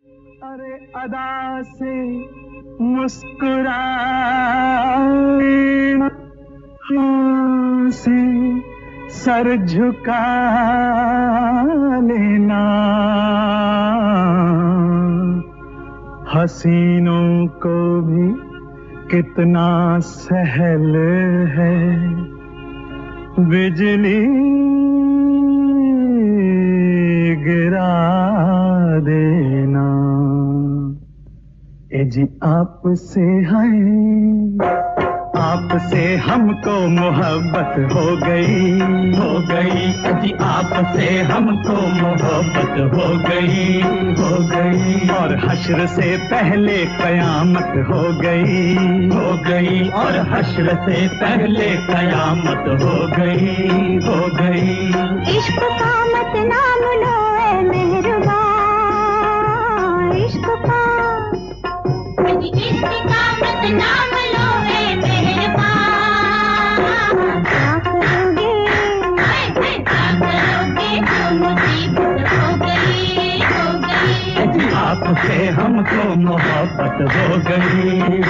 अरे अदा से मुस्कुराए, हाँ से सर झुका लेना, हसीनों को भी कितना सहल है बिजली गिरा देना। ए जी आपसे है, आपसे हमको मोहब्बत हो गई जी, आपसे हमको मोहब्बत हो गई और हश्र से पहले कयामत हो गई और हश्र से पहले कयामत हो गई इश्क का मत नाम लो ऐ मेहरबान, इश्क का मत नाम लो ऐ मेहरबान। क्या करोगे मुसीबत हो गई आपसे हमको मोहब्बत हो गई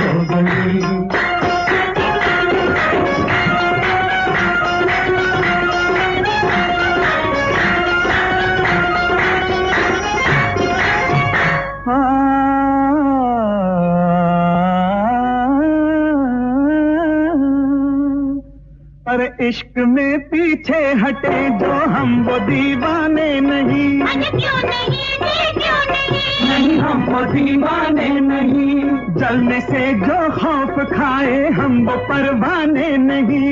अरे इश्क में पीछे हटे जो हम वो दीवाने नहीं, नहीं हम वो दीवाने नहीं। जलने से जो खौफ खाए हम वो परवाने नहीं,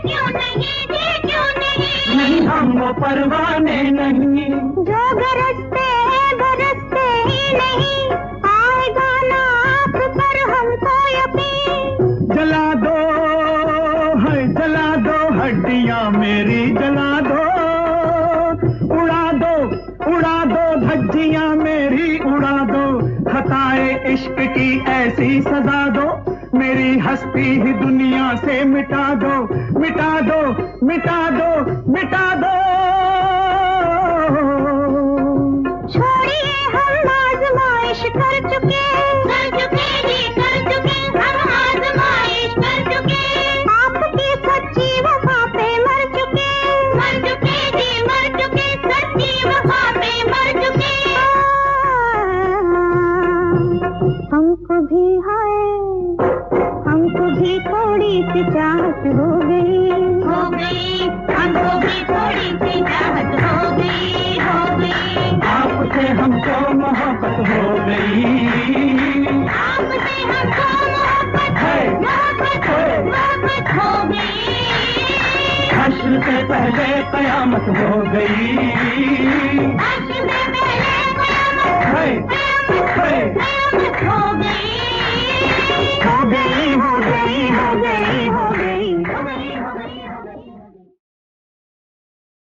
नहीं हम वो परवाने नहीं। जो बरसते ही नहीं, आएगा ना आप पर हमको यकीन। जला दो हड्डियां मेरी जला दो, उड़ा दो धज्जियां मेरी उड़ा दो। खताए इश्क की ऐसी सजा दो, मेरी हस्ती ही दुनिया से मिटा दो। छोड़िए हम आज़माइश कर चुके, हम आज़माइश कर चुके। आपकी सच्ची वफा पे मर चुके सच्ची वफा पे मर चुके। हमको भी थोड़ी सी चाहत हो गई, हमको भी थोड़ी सी चाहत हो गई। आपसे हमको मोहब्बत हो गई, आपसे हमको मोहब्बत हो गई। हश्र से पहले कयामत हो गई।